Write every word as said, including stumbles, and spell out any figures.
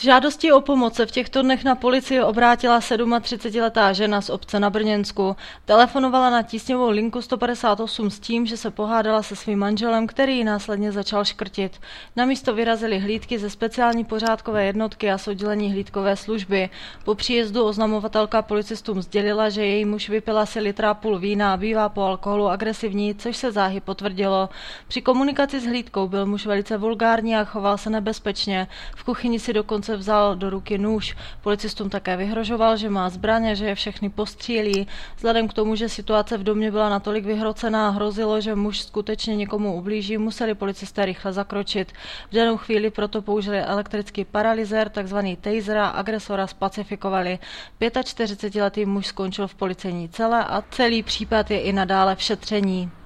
žádostí o pomoc se v těchto dnech na policii obrátila třicetisedmiletá žena z obce na Brněnsku. Telefonovala na tísňovou linku sto padesát osm s tím, že se pohádala se svým manželem, který ji následně začal škrtit. Na místo vyrazily hlídky ze speciální pořádkové jednotky a z oddělení hlídkové služby. Po příjezdu oznamovatelka policistům sdělila, že její muž vypil asi litra a půl vína a bývá po alkoholu agresivní, což se záhy potvrdilo. Při komunikaci s hlídkou byl muž velice vulgární a choval se nebezpečně. V kuchyni si dokonce vzal do ruky nůž. Policistům také vyhrožoval, že má zbraň a že je všechny postřílí. Vzhledem k tomu, že situace v domě byla natolik vyhrocená a hrozilo, že muž skutečně někomu ublíží, museli policisté rychle zakročit. V danou chvíli proto použili elektrický paralyzér, takzvaný taser, a agresora spacifikovali. čtyřicetiletý muž skončil v policejní cele a celý případ je i nadále v šetření.